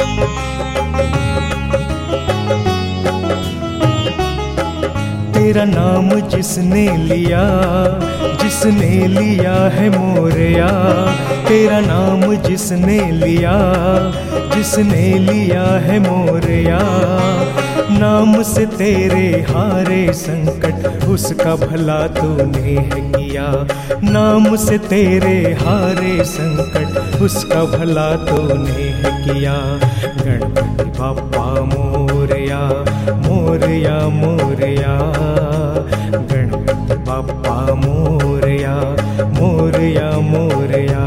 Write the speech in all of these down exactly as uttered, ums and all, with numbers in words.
तेरा नाम जिसने लिया, जिसने लिया है मोरया। तेरा नाम जिसने लिया, जिसने लिया है मोरया। नाम से तेरे हारे संकट, उसका भला तूने है किया। नाम से तेरे हारे संकट, उसका भला तूने है किया। गणपति बाप्पा मोरया, मोरया मोरया। गणपति बाप्पा मोरया, मोरया मोरया।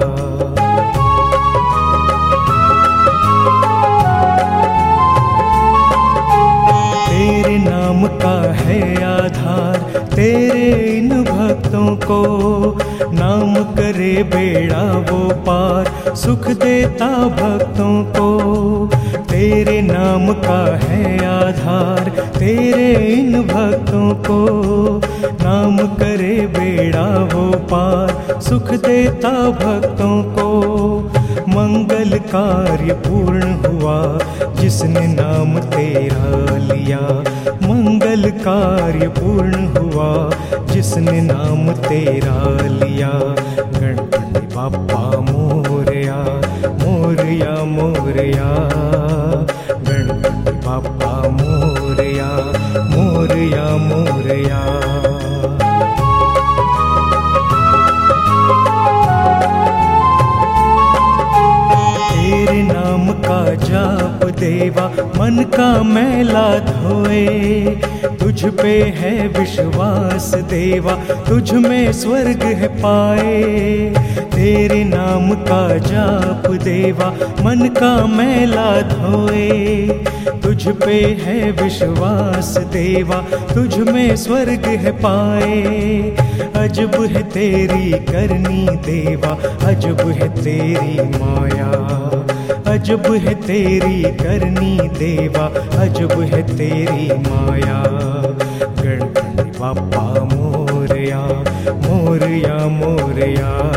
तेरे नाम का है आधार, तेरे इन भक्तों को। नाम करे बेड़ा वो पार, सुख देता भक्तों को। तेरे नाम का है आधार, तेरे इन भक्तों को। नाम करे बेड़ा वो पार, सुख देता भक्तों को। मंगल कार्य पूर्ण हुआ, जिसने नाम तेरा लिया। मंगल कार्य पूर्ण हुआ, जिसने नाम तेरा लिया। गणपति बाप्पा मोरया, मोरया मोरया। गणपति बाप्पा मोरया, मोरया मोरया। तेरे नाम का जाप देवा, मन का मैला धोए। तुझ पे है विश्वास देवा, तुझ में स्वर्ग है पाए। तेरे नाम का जाप देवा, मन का मैला धोए। तुझ पे है विश्वास देवा, तुझ में स्वर्ग है पाए। अजब है तेरी करनी देवा, अजब है तेरी माया। अजब है तेरी करनी देवा, अजब है तेरी माया। गणपति बाप्पा मोरया, मोरया मोरया।